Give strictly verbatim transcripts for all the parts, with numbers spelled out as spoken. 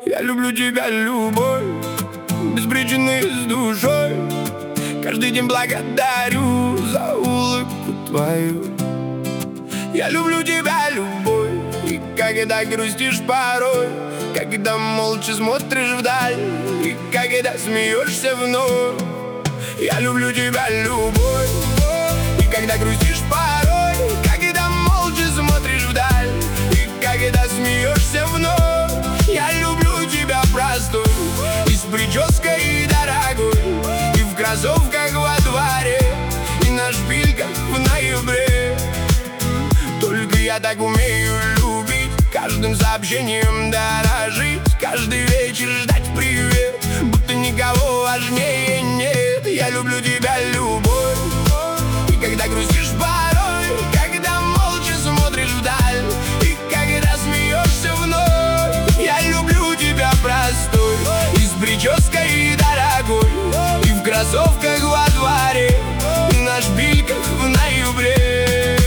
Я люблю тебя, любовь, без причины, с душой. Каждый день благодарю за улыбку твою. Я люблю тебя, любовь, и когда грустишь порой, когда молча смотришь вдаль, и когда смеешься вновь. Я люблю тебя, любовь, и когда грустишь порой, когда молча смотришь вдаль, и когда смеешься вновь. Я люблю тебя, простой, и с прической дорогой, и в кроссовках во дворе, и на шпильках в ноябре. Только я так умею любить, каждым сообщением дорожить, каждый вечер ждать привет, будто никого важнее нет. Я люблю тебя, любовь, и когда грустишь порой, когда молча смотришь вдаль, и когда смеешься вновь. Я люблю тебя, простой, и с прической дорогой, и в кроссовках во дворе, и на шпильках в ноябре.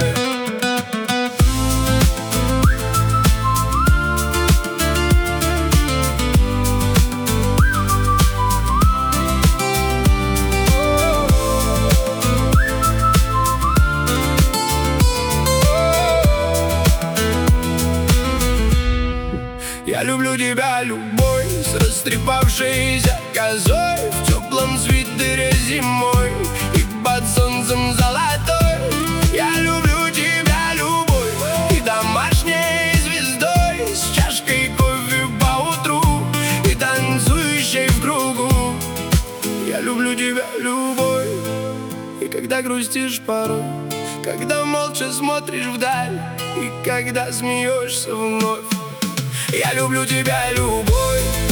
Я люблю тебя, любовь, с растрепавшейся козой, в теплом свитере зимой и под солнцем золотой. Я люблю тебя, любовь, и домашней звездой, с чашкой кофе поутру и танцующей в кругу. Я люблю тебя, любовь, и когда грустишь порой, когда молча смотришь вдаль, и когда смеешься вновь. Я люблю тебя, любовь.